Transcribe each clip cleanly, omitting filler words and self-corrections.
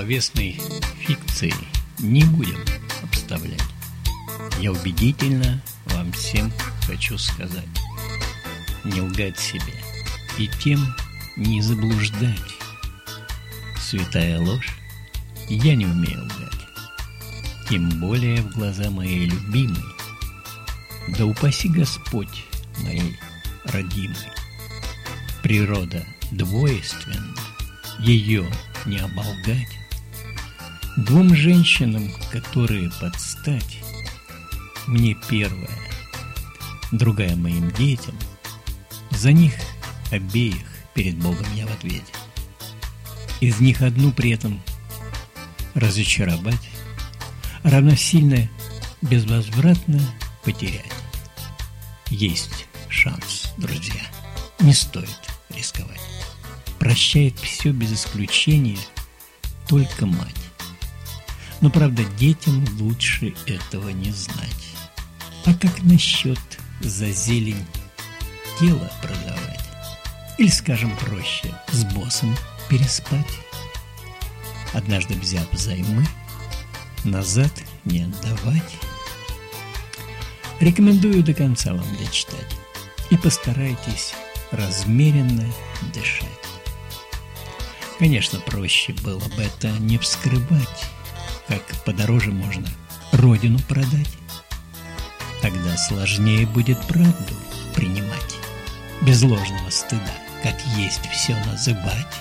словесной фикцией не будем обставлять. Я убедительно вам всем хочу сказать: не лгать себе и тем не заблуждать. Святая ложь, я не умею лгать, тем более в глаза моей любимой. Да упаси Господь моей родимой. Природа двойственна, ее не оболгать. Двум женщинам, которые под стать, мне первая, другая моим детям, за них обеих перед Богом я в ответе. Из них одну при этом разочаровать, равносильно безвозвратно потерять. Есть шанс, друзья, не стоит рисковать. Прощает все без исключения только мать. Но, правда, детям лучше этого не знать. А как насчет за зелень тело продавать? Или, скажем проще, с боссом переспать? Однажды взяв займы, назад не отдавать. Рекомендую до конца вам дочитать. И постарайтесь размеренно дышать. Конечно, проще было бы это не вскрывать, как подороже можно родину продать. Тогда сложнее будет правду принимать, без ложного стыда, как есть все называть.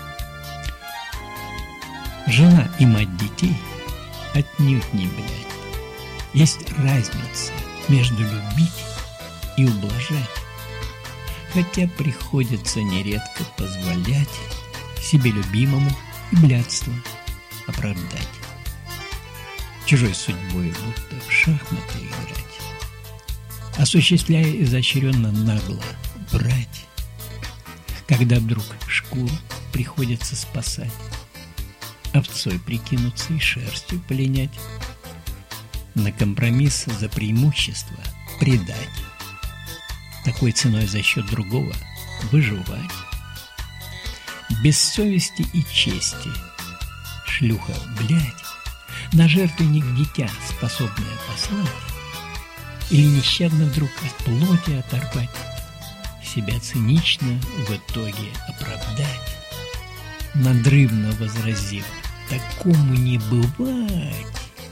Жена и мать детей отнюдь не блядь. Есть разница между любить и ублажать, хотя приходится нередко позволять себе любимому и блядство оправдать. Чужой судьбой будто в шахматы играть, осуществляя изощренно нагло брать, когда вдруг шкуру приходится спасать, овцой прикинуться и шерстью полинять, на компромисс за преимущество предать, такой ценой за счет другого выживать. Без совести и чести шлюха, блядь, на жертвенник дитя способное послать, или нещадно вдруг от плоти оторвать, себя цинично в итоге оправдать, надрывно возразив: такому не бывать.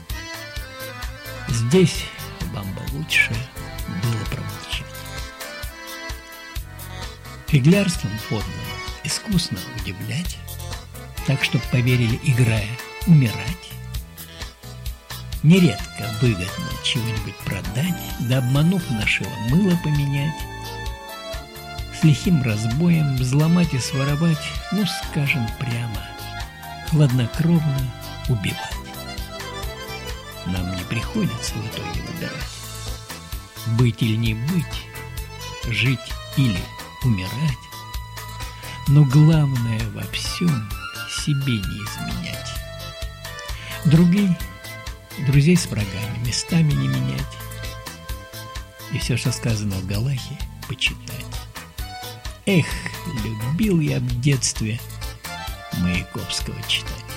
Здесь вам бы лучше было промолчать. Фиглярством подлым искусно удивлять, так, чтоб поверили, играя, умирать. Нередко выгодно чего-нибудь продать, да обманув нашего мыло поменять, с лихим разбоем взломать и своровать, ну, скажем прямо, хладнокровно убивать. Нам не приходится в итоге выбирать, быть или не быть, жить или умирать. Но главное во всем себе не изменять. Друзей с врагами местами не менять. И все, что сказано в Галахе, почитать. Эх, любил я в детстве Маяковского читать.